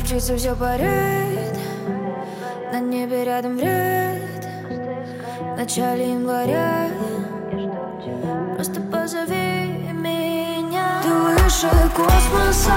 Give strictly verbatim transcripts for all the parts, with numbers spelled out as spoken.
птица все парит, на небе рядом вред. В начале января просто позови меня. Ты выше космоса,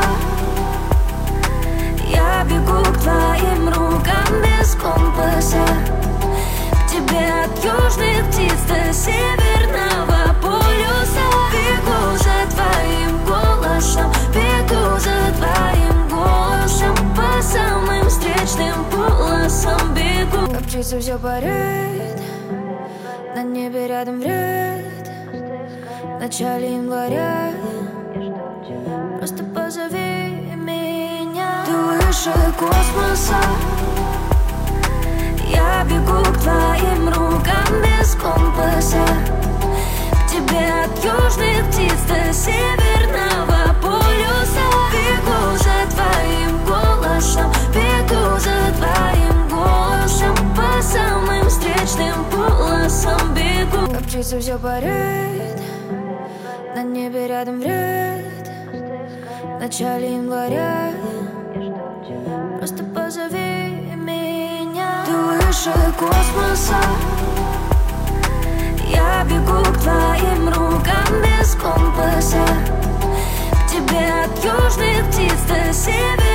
я бегу к твоим рукам без компаса. К тебе от южных птиц до северного полюса. Бегу за твоим голосом, бегу за твоим голосом, по самым встречным полосам бегу. Как птица все парит, на небе рядом вред. В начале января просто позови меня. Ты выше космоса, я бегу к твоим рукам без компаса. К тебе от южных птиц до северного полюса. Бегу за твоим голосом, бегу за твоим голосом, по самым встречным полосам бегу. Как птица все парит, на небе рядом вред. В начале января просто позови меня. Ты выше космоса, я бегу к твоим рукам без компаса. К тебе от южных птиц до севера.